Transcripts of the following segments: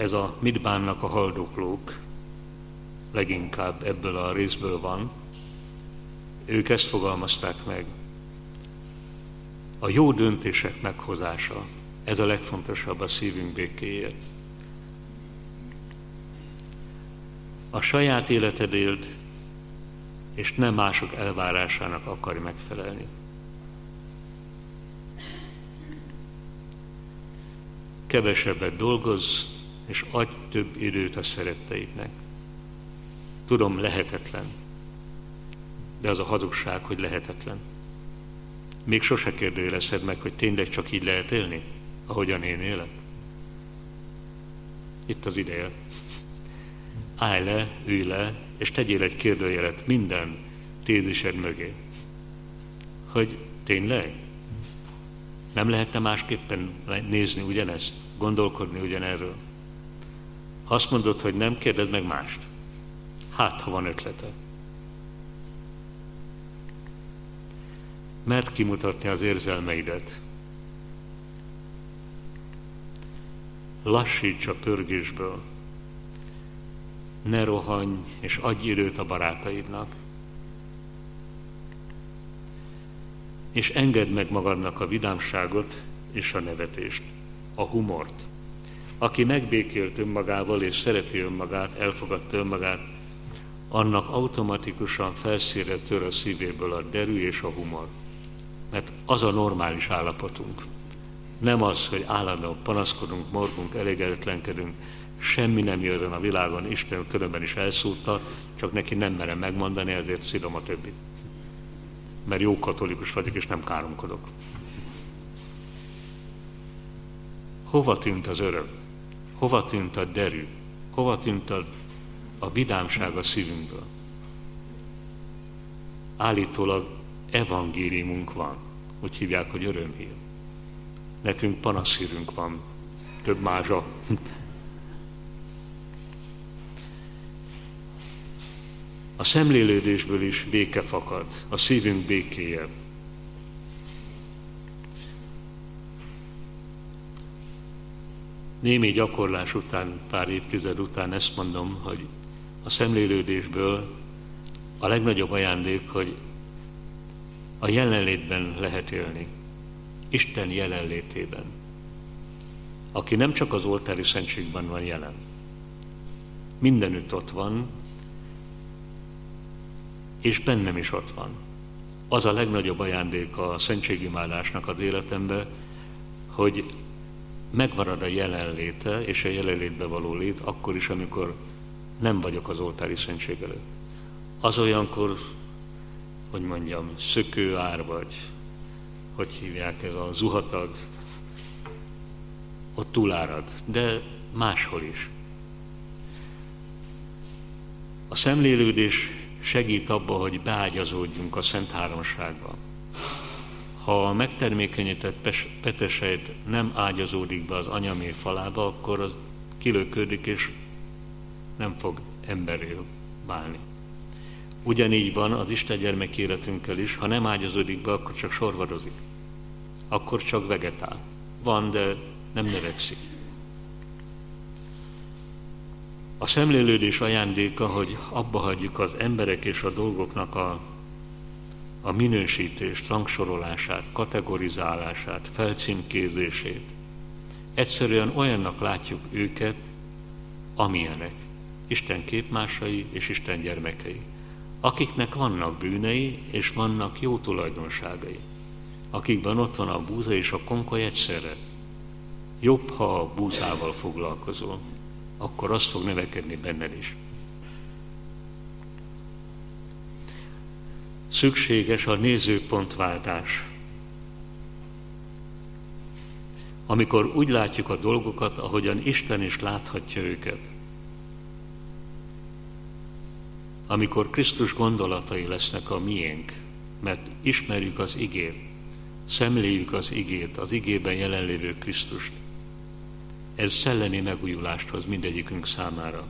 ez a mit bánnak a haldoklók, leginkább ebből a részből van. Ők ezt fogalmazták meg. A jó döntések meghozása, ez a legfontosabb a szívünk békéért. A saját életed éld, és nem mások elvárásának akarj megfelelni. Kevesebbet dolgozz, és adj több időt a szeretteidnek. Tudom, lehetetlen, de az a hazugság, hogy lehetetlen. Még sose kérdőjelezed meg, hogy tényleg csak így lehet élni, ahogyan én élek. Itt az ideje. Állj le, ülj le, és tegyél egy kérdőjelet minden tézised mögé. Hogy tényleg? Nem lehetne másképpen nézni ugyanezt, gondolkodni ugyanerről? Ha azt mondod, hogy nem, kérdezd meg mást. Hát, ha van ötlete. Mert kimutatni az érzelmeidet. Lassíts a pörgésből. Ne rohanj, és adj időt a barátaidnak. És engedd meg magadnak a vidámságot és a nevetést, a humort. Aki megbékélt önmagával és szereti önmagát, elfogadta önmagát, annak automatikusan felszínre tör a szívéből a derű és a humor. Mert az a normális állapotunk. Nem az, hogy állandóan panaszkodunk, morgunk, elégedetlenkedünk, semmi nem jön a világon, Isten különben is elszúrta, csak neki nem merem megmondani, ezért szidom a többit. Mert jó katolikus vagyok, és nem káromkodok. Hova tűnt az öröm? Hova tűnt a derű? Hova tűnt a vidámság a szívünkből? Állítólag evangéliumunk van, úgy hívják, hogy örömhír. Nekünk panaszhírünk van, több mázsa. A szemlélődésből is béke fakad, a szívünk békéje. Némi gyakorlás után, pár évtized után ezt mondom, hogy a szemlélődésből a legnagyobb ajándék, hogy a jelenlétben lehet élni. Isten jelenlétében. Aki nem csak az oltári szentségben van jelen. Mindenütt ott van, és bennem is ott van. Az a legnagyobb ajándék a szentségimádásnak az életemben, hogy megmarad a jelenléte és a jelenlétbe való lét akkor is, amikor nem vagyok az oltári szentség előtt. Az olyankor, hogy mondjam, szökőár vagy, hogy hívják, ez a zuhatag, ott túlárad, de máshol is. A szemlélődés segít abba, hogy beágyazódjunk a Szent Háromságba. Ha a megtermékenyített petesejt nem ágyazódik be az anyaméh falába, akkor az kilöködik, és nem fog emberré válni. Ugyanígy van az Isten gyermek életünkkel is, ha nem ágyazódik be, akkor csak sorvadozik. Akkor csak vegetál. Van, de nem növekszik. A szemlélődés ajándéka, hogy abba hagyjuk az emberek és a dolgoknak a minősítést, rangsorolását, kategorizálását, felcímkézését. Egyszerűen olyannak látjuk őket, amilyenek. Isten képmásai és Isten gyermekei. Akiknek vannak bűnei és vannak jó tulajdonságai. Akikben ott van a búza és a konkoly egyszerre. Jobb, ha a búzával foglalkozol, akkor az fog növekedni benned is. Szükséges a nézőpontváltás. Amikor úgy látjuk a dolgokat, ahogyan Isten is láthatja őket. Amikor Krisztus gondolatai lesznek a miénk, mert ismerjük az igét, szemléljük az igét, az igében jelenlévő Krisztust. Ez szellemi megújulást hoz mindegyikünk számára.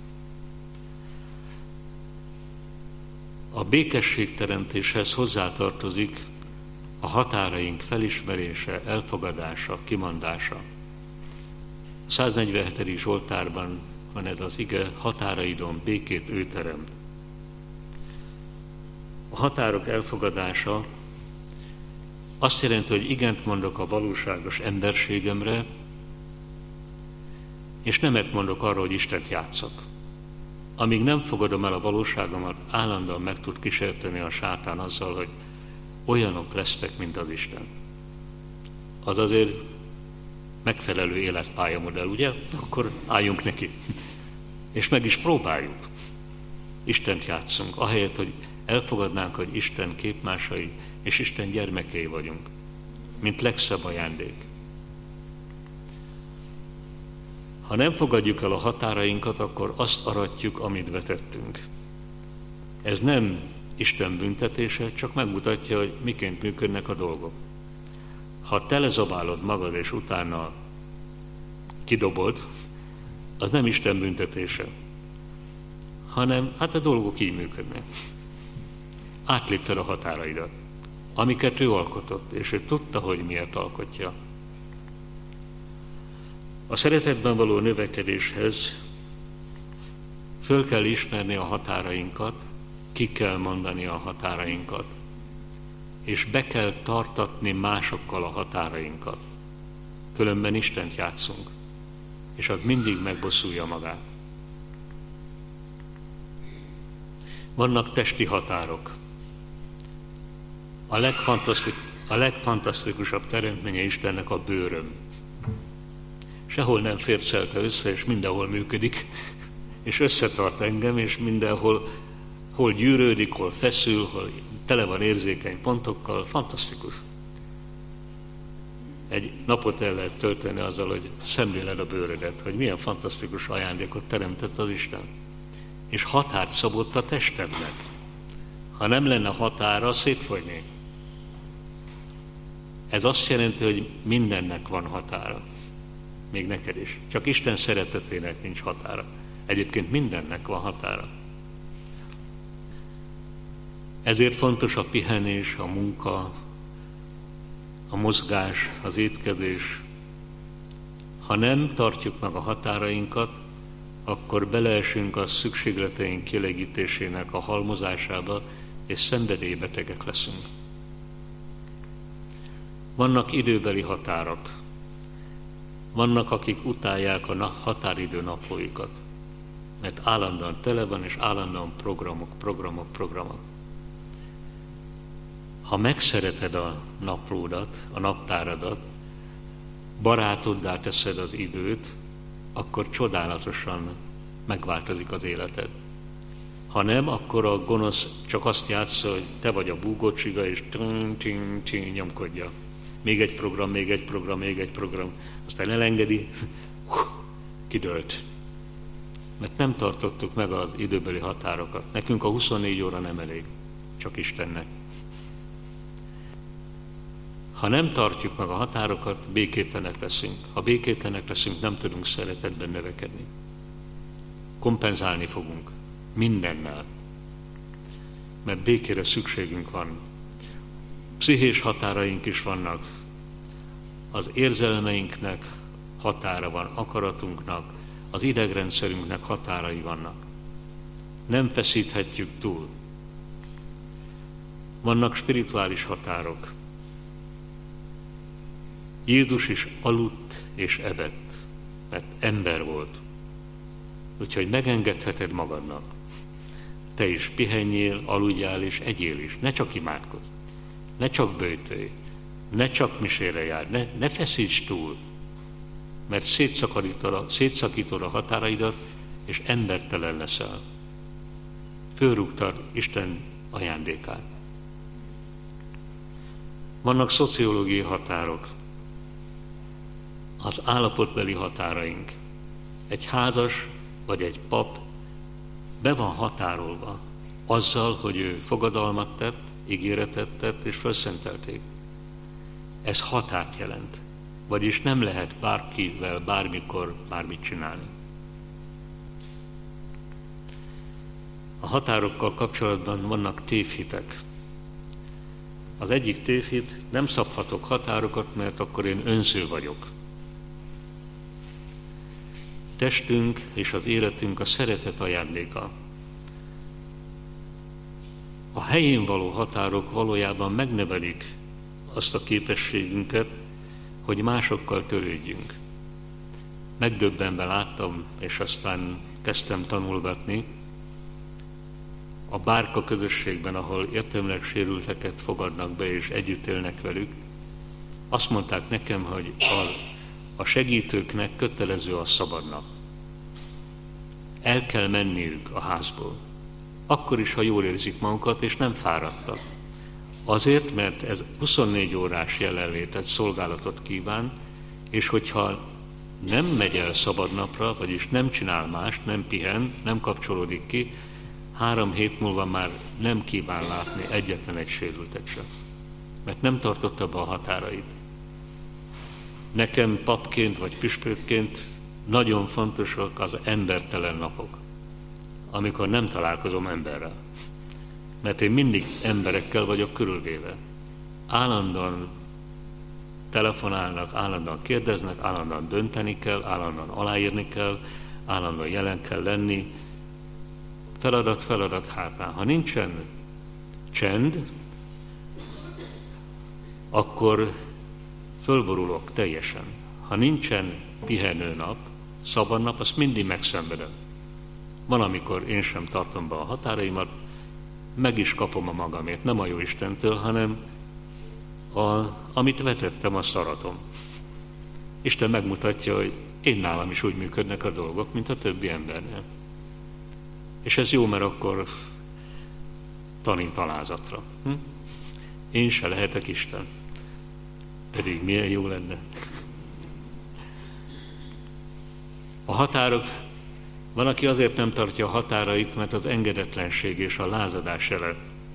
A békességteremtéshez hozzátartozik a határaink felismerése, elfogadása, kimondása. A 147. Zsoltárban van ez az ige, határaidon békét ő teremt. A határok elfogadása azt jelenti, hogy igent mondok a valóságos emberségemre, és nemet mondok arra, hogy Istent játszak. Amíg nem fogadom el a valóságomat, állandóan meg tud kísérteni a sátán azzal, hogy olyanok lesztek, mint az Isten. Az azért megfelelő életpályamodell, ugye? Akkor álljunk neki. És meg is próbáljuk. Istent játszunk, ahelyett, hogy elfogadnánk, hogy Isten képmásai és Isten gyermekei vagyunk, mint legszebb ajándék. Ha nem fogadjuk el a határainkat, akkor azt aratjuk, amit vetettünk. Ez nem Isten büntetése, csak megmutatja, hogy miként működnek a dolgok. Ha telezabálod magad, és utána kidobod, az nem Isten büntetése, hanem hát a dolgok így működnek. Átlépted a határaidat, amiket ő alkotott, és ő tudta, hogy miért alkotja. A szeretetben való növekedéshez föl kell ismerni a határainkat, ki kell mondani a határainkat, és be kell tartatni másokkal a határainkat. Különben Istent játszunk, és az mindig megbosszulja magát. Vannak testi határok. A legfantasztikusabb teremtménye Istennek a bőröm. Sehol nem fércelte össze, és mindenhol működik, és összetart engem, és mindenhol hol gyűrődik, hol feszül, hol tele van érzékeny pontokkal. Fantasztikus. Egy napot el lehet tölteni azzal, hogy szemléled a bőrödet, hogy milyen fantasztikus ajándékot teremtett az Isten. És határt szabott a testednek. Ha nem lenne határa, szétfogynék. Ez azt jelenti, hogy mindennek van határa. Még neked is. Csak Isten szeretetének nincs határa. Egyébként mindennek van határa. Ezért fontos a pihenés, a munka, a mozgás, az étkezés. Ha nem tartjuk meg a határainkat, akkor beleesünk a szükségleteink kielégítésének a halmozásába, és szenvedélybetegek leszünk. Vannak időbeli határok. Vannak, akik utálják a határidő naplóikat, mert állandóan tele van, és állandóan programok. Ha megszereted a naplódat, a naptáradat, barátoddá teszed az időt, akkor csodálatosan megváltozik az életed. Ha nem, akkor a gonosz csak azt játsza, hogy te vagy a búgócsiga, és nyomkodja. Még egy program, aztán elengedi, kidőlt. Mert nem tartottuk meg az időbeli határokat. Nekünk a 24 óra nem elég, csak Istennek. Ha nem tartjuk meg a határokat, békétlenek leszünk. Ha békétlenek leszünk, nem tudunk szeretetben növekedni. Kompenzálni fogunk mindennel, mert békére szükségünk van. Pszichés határaink is vannak. Az érzelmeinknek határa van, akaratunknak, az idegrendszerünknek határai vannak. Nem feszíthetjük túl. Vannak spirituális határok. Jézus is aludt és evett, mert ember volt. Úgyhogy megengedheted magadnak. Te is pihenjél, aludjál és egyél is. Ne csak imádkozz, ne csak böjtölj, ne csak misére járj, ne feszíts túl, mert szétszakítod a határaidat, és embertelen leszel. Fölrúgtad Isten ajándékát. Vannak szociológiai határok, az állapotbeli határaink. Egy házas vagy egy pap be van határolva azzal, hogy ő fogadalmat tett, ígéretet tett és felszentelték. Ez határt jelent, vagyis nem lehet bárkivel, bármikor, bármit csinálni. A határokkal kapcsolatban vannak tévhitek. Az egyik tévhit, nem szabhatok határokat, mert akkor én önző vagyok. testünk és az életünk a szeretet ajándéka. A helyén való határok valójában megnevelik azt a képességünket, hogy másokkal törődjünk. Megdöbbenve láttam, és aztán kezdtem tanulgatni, a bárka közösségben, ahol értelmileg sérülteket fogadnak be és együtt élnek velük, azt mondták nekem, hogy a segítőknek kötelező a szabadnap. El kell menniük a házból. Akkor is, ha jól érzik magukat, és nem fáradtak. Azért, mert ez 24 órás jelenlétet, szolgálatot kíván, és hogyha nem megy el szabadnapra, vagyis nem csinál mást, nem pihen, nem kapcsolódik ki, 3 hét múlva már nem kíván látni egyetlen egy sérültet sem. Mert nem tartotta be a határait. Nekem papként vagy püspökként nagyon fontosak az embertelen napok, amikor nem találkozom emberrel. Mert én mindig emberekkel vagyok körülvéve. Állandóan telefonálnak, állandóan kérdeznek, állandóan dönteni kell, állandóan aláírni kell, állandóan jelen kell lenni. Feladat hátán. Ha nincsen csend, akkor fölborulok teljesen. Ha nincsen pihenőnap, szabadnap, azt mindig megszenvedem. Van, amikor én sem tartom be a határaimat, meg is kapom a magamét, nem a Jóistentől, hanem amit vetettem, azt szaratom. Isten megmutatja, hogy én nálam is úgy működnek a dolgok, mint a többi embernél. És ez jó, mert akkor tanít alázatra. Én se lehetek Isten. Pedig milyen jó lenne. A határok, van, aki azért nem tartja a határait, mert az engedetlenség és a lázadás jele.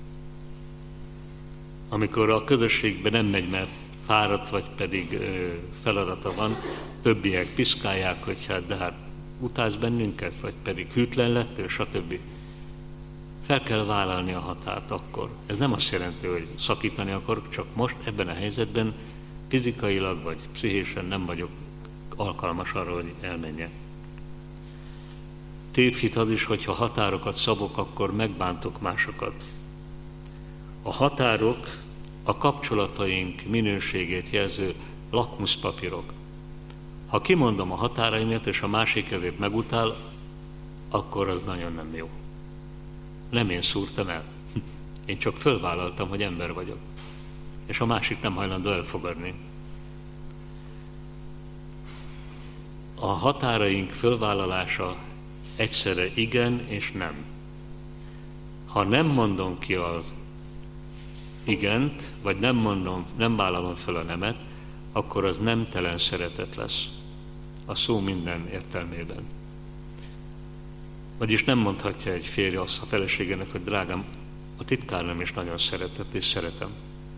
Amikor a közösségbe nem megy, mert fáradt, vagy pedig feladata van, többiek piszkálják, hogy hát utálsz bennünket, vagy pedig hűtlen lettél, stb. Fel kell vállalni a határt akkor. Ez nem azt jelenti, hogy szakítani akarok, csak most ebben a helyzetben fizikailag vagy pszichésen nem vagyok alkalmas arra, hogy elmenjek. Tévhit az is, hogyha határokat szabok, akkor megbántok másokat. A határok a kapcsolataink minőségét jelző lakmuszpapírok. Ha kimondom a határaimat, és a másik ezért megutál, akkor az nagyon nem jó. Nem én szúrtam el. Én csak fölvállaltam, hogy ember vagyok. És a másik nem hajlandó elfogadni. A határaink fölvállalása egyszerre igen és nem. Ha nem mondom ki az igent, vagy nem vállalom föl a nemet, akkor az nemtelen szeretet lesz. A szó minden értelmében. Vagyis nem mondhatja egy férje azt a feleségének, hogy drágám, a titkárnőm is nagyon szeretett, és szeretem.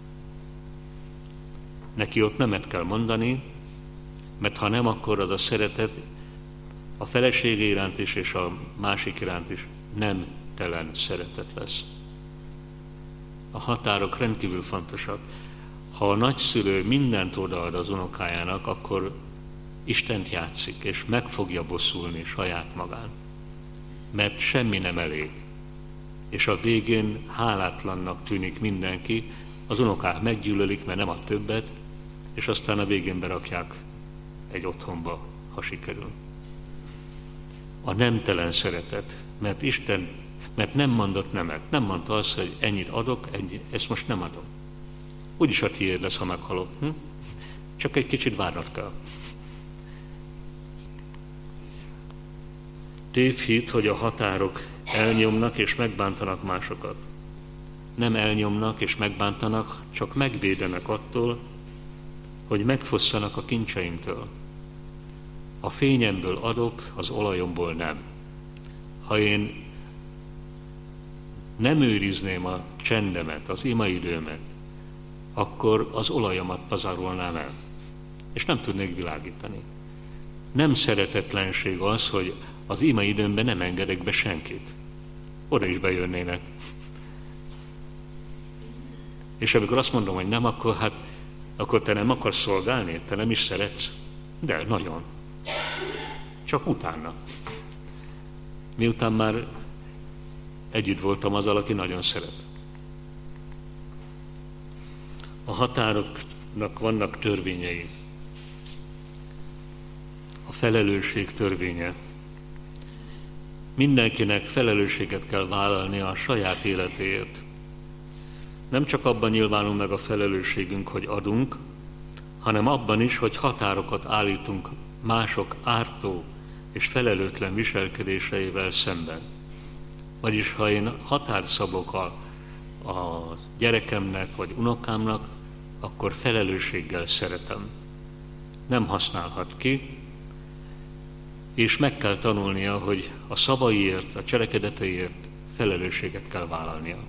Neki ott nemet kell mondani, mert ha nem, akkor az a szeretet a felesége iránt is, és a másik iránt is nemtelen szeretet lesz. A határok rendkívül fontosak. Ha a nagyszülő mindent odaad az unokájának, akkor Istent játszik, és meg fogja bosszulni saját magán. Mert semmi nem elég. És a végén hálátlannak tűnik mindenki, az unokák meggyűlölik, mert nem ad többet, és aztán a végén berakják egy otthonba, ha sikerül. A nemtelen szeretet, mert nem mondott nemet. Nem mondta azt, hogy ennyit adok, ezt most nem adom. Úgyis a tiéd lesz, ha meghalok. Csak egy kicsit várnod kell. Tévhit, hogy a határok elnyomnak és megbántanak másokat. Nem elnyomnak és megbántanak, csak megvédenek attól, hogy megfosszanak a kincseimtől. A fényemből adok, az olajomból nem. Ha én nem őrizném a csendemet, az imaidőmet, akkor az olajomat pazarolnám el, és nem tudnék világítani. Nem szeretetlenség az, hogy az imaidőmben nem engedek be senkit. Oda is bejönnének. És amikor azt mondom, hogy nem, akkor te nem akarsz szolgálni, te nem is szeretsz. De nagyon. csak utána. Miután már együtt voltam azzal, aki nagyon szeret. A határoknak vannak törvényei. A felelősség törvénye. Mindenkinek felelősséget kell vállalnia a saját életéért. Nem csak abban nyilvánul meg a felelősségünk, hogy adunk, hanem abban is, hogy határokat állítunk mások ártó és felelőtlen viselkedéseivel szemben. Vagyis ha én határt szabok a gyerekemnek vagy unokámnak, akkor felelősséggel szeretem. Nem használhat ki, és meg kell tanulnia, hogy a szavaiért, a cselekedeteiért felelősséget kell vállalnia.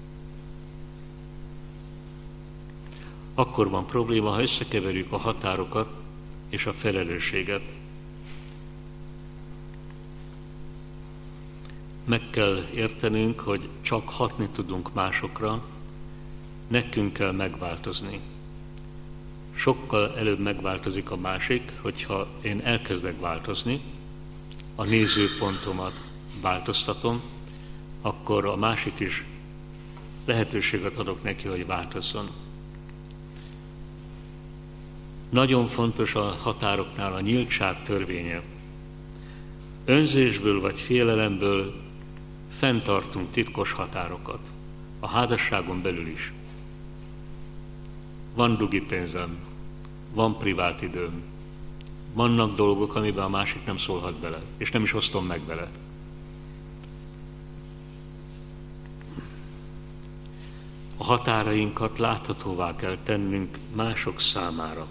Akkor van probléma, ha összekeverjük a határokat és a felelősséget. Meg kell értenünk, hogy csak hatni tudunk másokra, nekünk kell megváltozni. Sokkal előbb megváltozik a másik, hogyha én elkezdek változni, a nézőpontomat változtatom, akkor a másik is lehetőséget adok neki, hogy változzon. Nagyon fontos a határoknál a nyíltság törvénye. Önzésből vagy félelemből fenntartunk titkos határokat, a házasságon belül is. Van dugi pénzem, van privát időm, vannak dolgok, amiben a másik nem szólhat bele, és nem is osztom meg vele. A határainkat láthatóvá kell tennünk mások számára.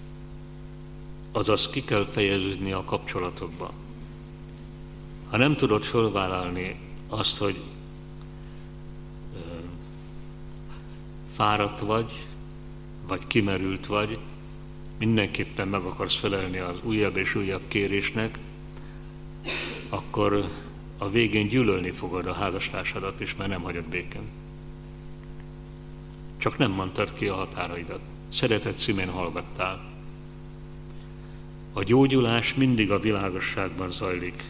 Azaz ki kell fejeződni a kapcsolatokba. Ha nem tudod fölvállalni azt, hogy fáradt vagy kimerült vagy, mindenképpen meg akarsz felelni az újabb és újabb kérésnek, akkor a végén gyűlölni fogod a házastársadat is, mert nem hagyod békén. Csak nem mondtad ki a határaidat. Szeretet színén hallgattál. A gyógyulás mindig a világosságban zajlik.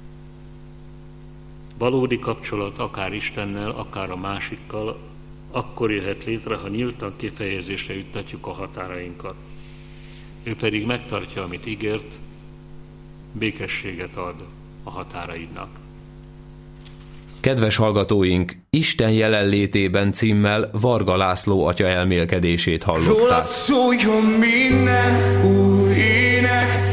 Valódi kapcsolat akár Istennel, akár a másikkal akkor jöhet létre, ha nyíltan kifejezésre juttatjuk a határainkat. Ő pedig megtartja, amit ígért, békességet ad a határaidnak. Kedves hallgatóink, Isten jelenlétében címmel Varga László atya elmélkedését hallották. Rólad szóljon minden új